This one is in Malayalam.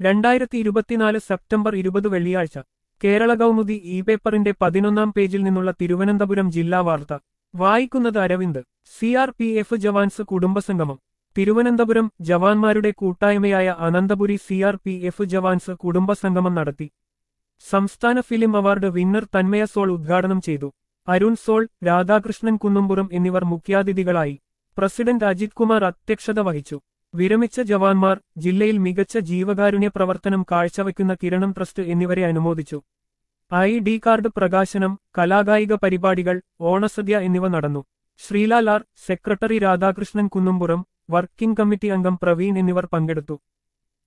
2024 സെപ്റ്റംബർ 20 വെള്ളിയാഴ്ച കേരള കൗമുദി ഇ പേപ്പറിന്റെ 11-ാം പേജിൽ നിന്നുള്ള തിരുവനന്തപുരം ജില്ലാ വാർത്ത വായിക്കുന്നത് അരവിന്ദ്. CRPF ജവാൻസ് കുടുംബസംഗമം. തിരുവനന്തപുരം ജവാന്മാരുടെ കൂട്ടായ്മയായ അനന്തപുരി CRPF ജവാൻസ് കുടുംബസംഗമം നടത്തി. സംസ്ഥാന film award winner Tanmaya Sol ഉദ്ഘാടനം ചെയ്തു. അരുൺ സോൾ, രാധാകൃഷ്ണൻ കുന്നുംപുറം എന്നിവർ മുഖ്യാതിഥികളായി. പ്രസിഡന്റ് അജിത് കുമാർ അധ്യക്ഷത വഹിച്ചു. വിരമിച്ച ജവാന്മാർ, ജില്ലയിൽ മികച്ച ജീവകാരുണ്യ പ്രവർത്തനം കാഴ്ചവെക്കുന്ന കിരണം ട്രസ്റ്റ് എന്നിവരെ അനുമോദിച്ചു. ID കാർഡ് പ്രകാശനം, കലാകായിക പരിപാടികൾ, ഓണസദ്യ എന്നിവ നടന്നു. Sreelal R, secretary Radhakrishnan Kunnumpuram, working committee അംഗം പ്രവീൺ എന്നിവർ പങ്കെടുത്തു.